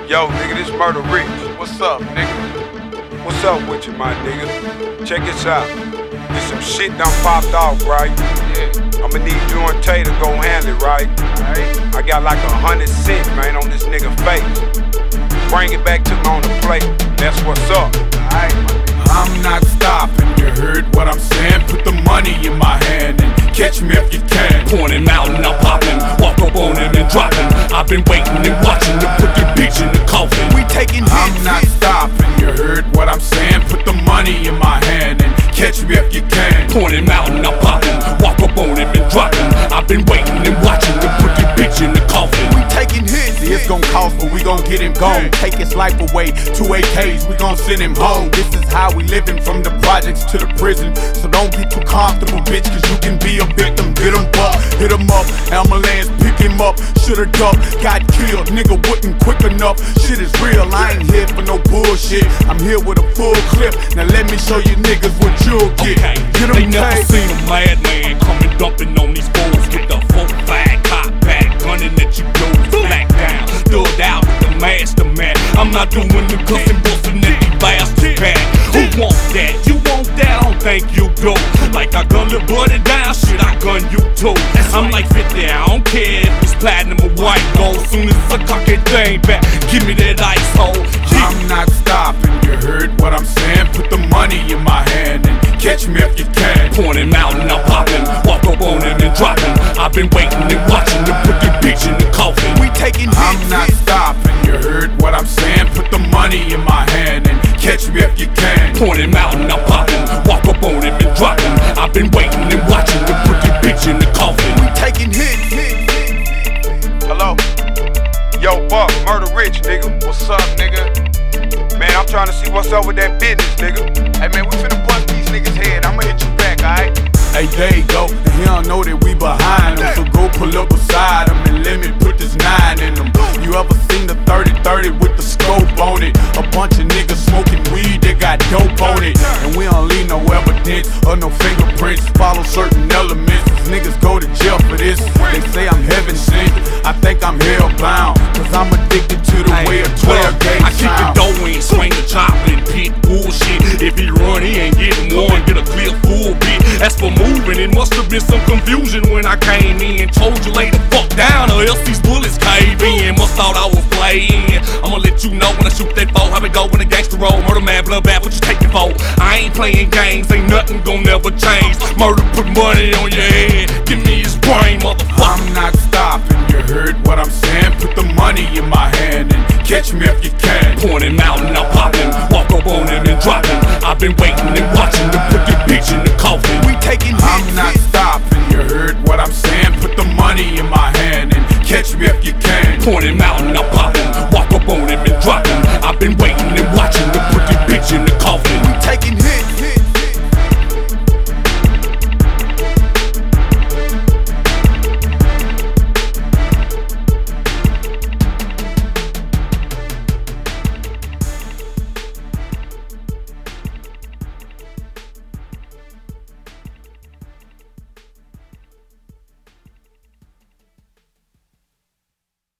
Yo, nigga, this Murder Rich. What's up, nigga? What's up with you, my nigga? Check this out. There's some shit done popped off, right? Yeah. I'ma need you and Tay to go handle it, right? Alright. I got like 100 cents, man, on this nigga face. Bring it back to me on the plate. That's what's up. Alright, I'm not stopping, you heard what I'm saying? Put the money in my hand and catch me if you can. Pointing out and I'm popping, walk up on it and dropping. I've been waiting and watching to put the bitch in the coffin. We taking hits. I'm not stopping, you heard what I'm saying? Put the money in my hand and catch me if you can. Pointing out and I'm popping, walk up on it and dropping. I've been waiting and watching to put the bitch in the coffin. We taking hits. See, it's gon' cost, but we gon' get him gone. Take his life away, 2 AKs, we gon' send him home. This is how we living, from the projects to the prison. So don't be too comfortable, bitch, cause you can be a victim. Get him up, hit him up, ambulance, pick him up. Shoulda ducked, got killed, nigga wasn't quick enough. Shit is real, I ain't here for no bullshit. I'm here with a full clip, now let me show you niggas what you'll get. Okay, get they never seen a madman coming dumping on these fools with the 4-5 cop back, gunning at you dudes. Black down, stood out, the master man. I'm not doing the cussing, busting at these bastards back. Who want that? You want that? I don't think you do. Like I gun the buddy down, shit, I gun you too. I'm like 50, I don't care if it's platinum or white gold. Soon as I cock that thing back, give me that ice hole. Yeah. I'm not stopping, you heard what I'm saying? Put the money in my hand and catch me if you can. Pointing out and I'm popping, walk up on it and dropping. I've been waiting and watching to put the bitch in the coffin. We taking hits. I'm not stopping, you heard what I'm saying? Put the money in my hand and catch me if you can. Pointing out and I'm popping, walk up on it and dropping. I've been waiting and watching to put the bitch in the coffin. We taking hits. hello? Yo, Buck, Murder Rich, nigga. What's up, nigga? Man, I'm trying to see what's up with that business, nigga. Hey, man, we finna bust these niggas' head. I'ma hit you back, alright? Hey, there you go. And he don't know that we behind him. So go pull up beside him and let me put this 9 in him. You ever seen the 30-30 with the scope on it? A bunch of niggas smoking weed that got dope on it. And we don't leave no evidence or no fingerprints. Follow certain elements. Niggas go to jail for this. They say I'm heaven sent. I think I'm hell bound. Cause I'm addicted to the way a 12 gauge I keep the dough in, swing the chop and pit bullshit. If he run, he ain't getting one. Get a clear full bit. As for moving, it must have been some confusion when I came in. Told you lay the fuck down or else these bullets cave in. Must thought I was playing. I'ma let you know when I shoot that foe. How it go when the gangster roll. Murder man, blood bath, what you taking for? I ain't playing games, ain't nothing gon' never change. Murder put money on your head. Give me his brain, motherfucker. I'm not stopping, you heard what I'm saying? Put the money in my hand and catch me if you can. Pointing out and I'm popping, walk up on it and dropping. I've been waiting and watching to put this bitch in the coffin. We taking hits. I'm not stopping, you heard what I'm saying? Put the money in my hand and catch me if you can. Pointing out